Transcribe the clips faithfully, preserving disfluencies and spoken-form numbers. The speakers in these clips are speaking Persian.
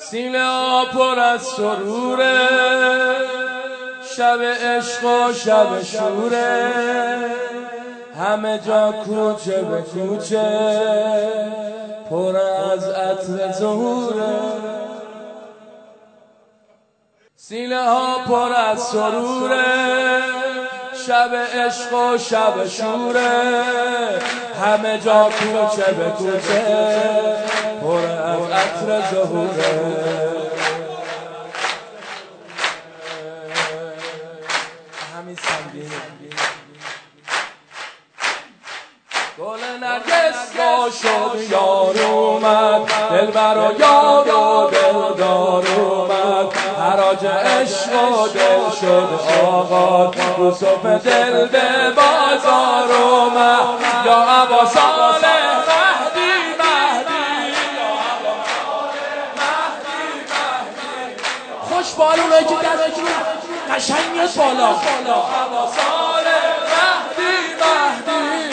سینه ها پر از سروره، شب عشق و شب شوره، همه جا کوچه به کوچه پر از عطر زهوره. سینه ها پر از سروره، شب عشق و شب شوره، همه جا کوچه به کوچه پر از عطر زهوره. همین سنگینه گل نرگس با شد یار اومد، دلبر و یار و دلدار اومد، حراج عشق و دل شد آغاز، یوسف دل به بازار اومد. یا ابا صالح مهدی مهدی، یا ابا صالح مهدی مهدی، خوش بالونایی که دستشون قشنگ میاد بالا. یا ابا صالح مهدی مهدی،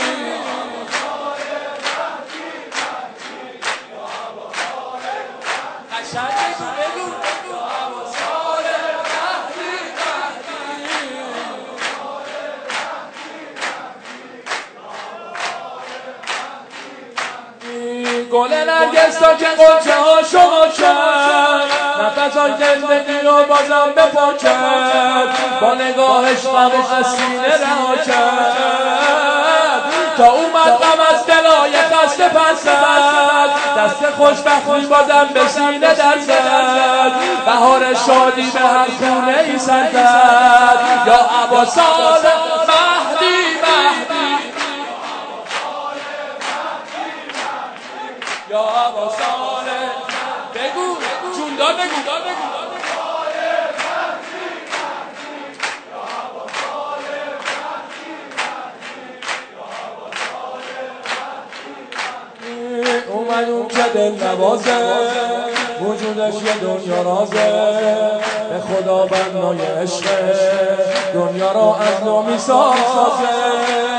گل نرگس تا که قلچه ها شما کرد، نفس های زندگی رو بازم بپا کرد، با نگاهش غم و از سینه رها کرد، تا اومد غم از دلای خسته پس زد، دست خوشبختی بازم به سینه در زد، بهار شادی به هر خونه ای سر زد. یا ابا صالح مهدی مهدی، یا ابا صالح بگو جوندار بگو دار بگو اومد اون که دل نوازه، وجودش یه دنیا رازه، به خدا بنای عشقه، دنیا را از نو میسازه.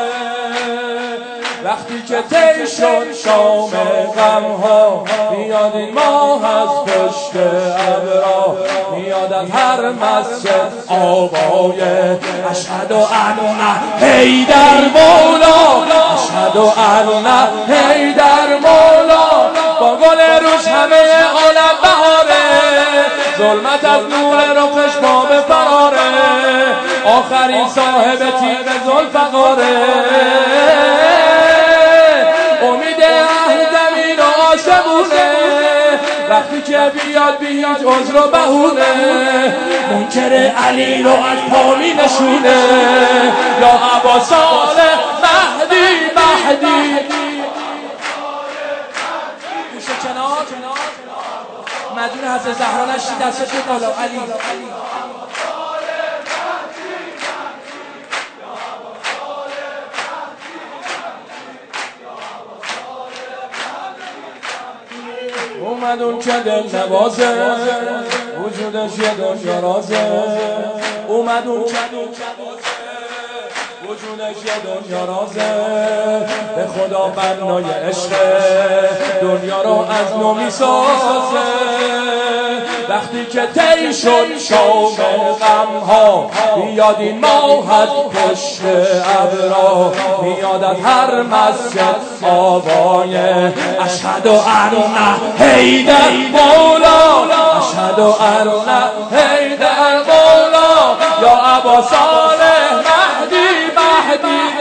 وقتی که تی شد شام غم ها، میاد این ماه از پشت ابرا، میاد از هر مسجد آوای اشهد ان حیدر مولا، اشهد ان حیدر مولا. با گل روش همه عالم بهاره، ظلمت از نور رخش پا به فراره، آخرین صاحب تیغ ذوالفقاره، امید اهل زمین و آسمونه، وقتی که بیاد بی هیچ عذر و بهونه، منکر علی رو از پا می نشونه. یا ابا صالح مهدی مهدی، گوشه کنار مدین حضرت زهرا نشید، دستش بالا علی. اومد اون که دل نوازه، وجودش یه دنیا رازه، اومد اون که دل نوازه، وجودش یه دنیا رازه، به خدا بنای عشقه، دنیا رو از نو میسازه. وقتی که تی شد شام غم ها، بیاد این ماه از پشت ابرا، میاد از هر مسجد آوای اشهد ان حیدر مولا، اشهد ان حیدر مولا. یا ابا صالح مهدی مهدی،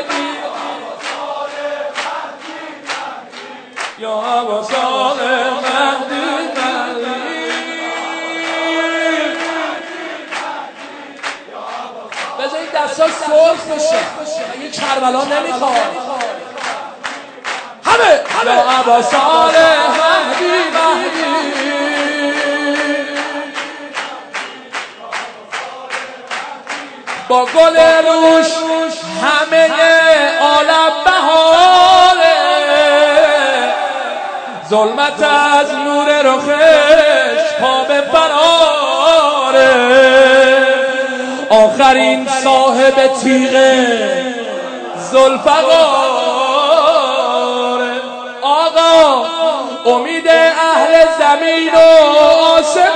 یا ابا صالح مهدی مهدی. بذار این دستا سرخ بشه، یه کربلا نمیخواد. همه یا ابا صالح مهدی مهدی، با گل روش همه عالم بهاره، ظلمت از نور رخش پا به فراره، آخرین صاحب تیغ ذوالفقار. آقا امید اهل زمین و آسمان،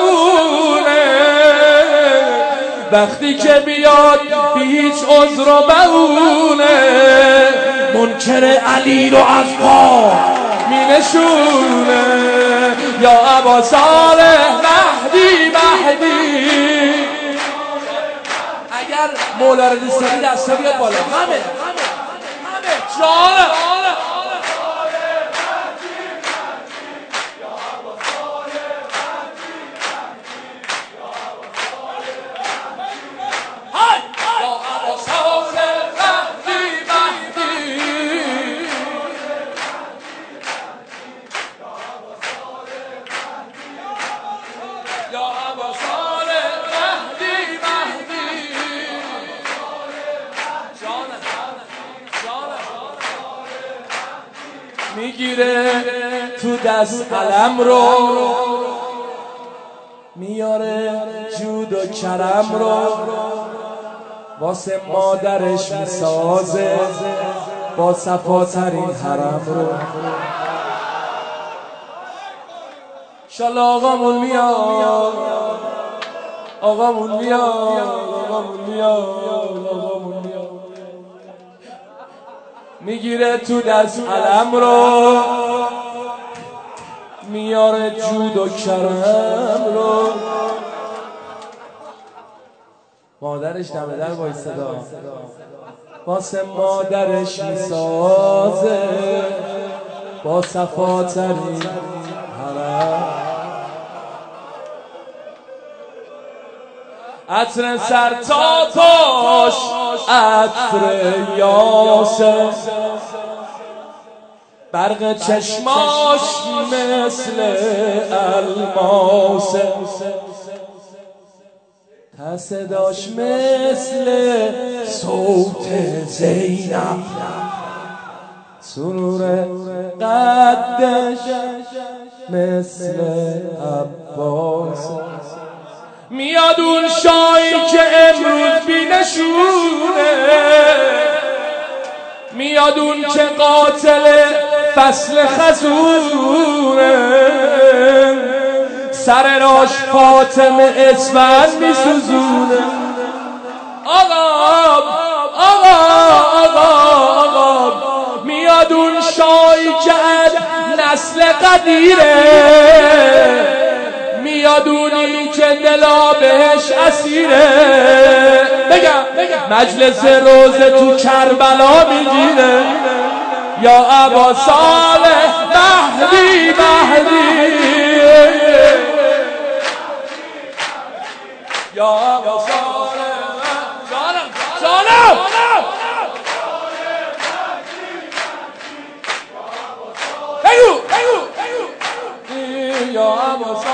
وقتی که بیاد هیچ عذر و بهونه منکر علی رو از پا می نشونه یا ابا صالح مهدی مهدی اگر مولا رو دوست داری دستا بیاد بالا همه همه جانه میگیره تو دست قلم رو میاره جود و کرم رو واسه مادرش میسازه با صفاترین حرم رو انشالله آقامون میاد آقامون میاد آقامون میاد آقامون میاد میگیره تو دست علم رو میاره جود و کرم رو مادرش دم در وایساده واسه مادرش میسازه با صفاترین حرم عطر سر تا پاش عطر یاسر برق چشماش مثل الماس تصداش مثل صوت زینب سرور قدش مثل عباس میاد اون شایی که امروز بینشونه میاد اون که قاتل فصل خزونه سر راش فاطمه اسفند میسوزونه آقا آقا آقا آقا میاد اون شایی که از نسل قدیره میاد اونی که دلا بهش اسیره بگم مجلس روزه تو کربلا میگیره یا ابا صالح مهدی مهدی یا ابا صالح جانم جانم بگو بگو بگو یا ابا